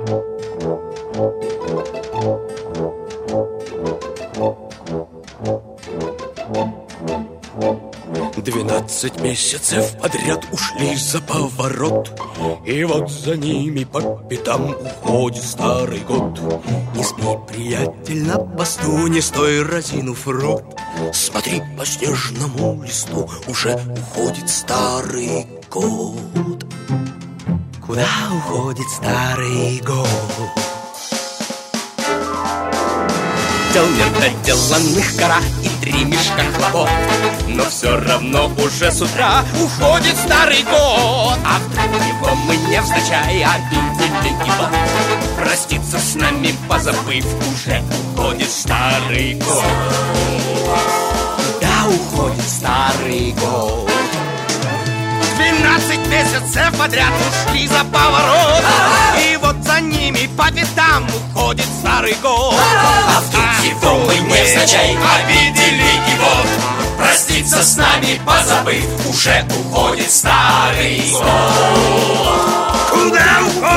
12 месяцев подряд ушли за поворот, и вот за ними по пятам уходит старый год. Не спи, приятель, на посту, не стой, разинув рот. Смотри, по снежному листу уже уходит старый год. Куда уходит старый год? Дел нет доделанных гора и 3 мешка хлопот, но все равно уже с утра уходит старый год. А вдруг его мы невзначай обидели его, проститься с нами позабыв, уже уходит старый год. Куда уходит старый год? 12 месяцев подряд ушли за поворот, и вот за ними по пятам уходит старый год. А вдруг его мы невзначай обидели его, проститься с нами позабыв, уже уходит старый год. Куда уходит